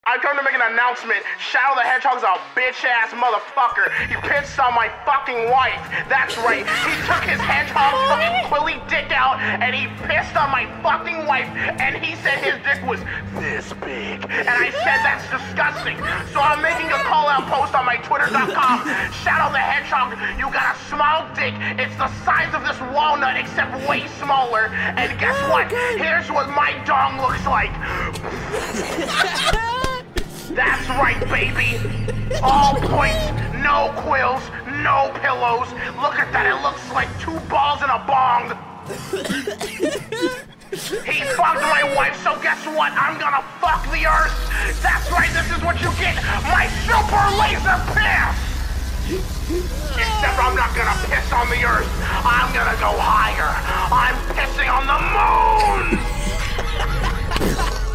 I come to make an announcement. Shadow the Hedgehog's a bitch-ass motherfucker. He pissed on my fucking wife. That's right. He took his hedgehog fucking quilly dick out and he pissed on my fucking wife and he said his dick was this big. And I said that's disgusting. So I'm making a call-out post on my Twitter.com. Shadow the Hedgehog, you got a small dick. It's the size of this walnut except way smaller. And guess what? Here's what my dong looks like. That's right, baby. All points, no quills, no pillows. Look at that, it looks like 2 balls in a bong. He fucked my wife, so guess what? I'm gonna fuck the earth. That's right, this is what you get. My super laser piss. Except I'm not gonna piss on the earth. I'm gonna go higher. I'm pissing on the moon.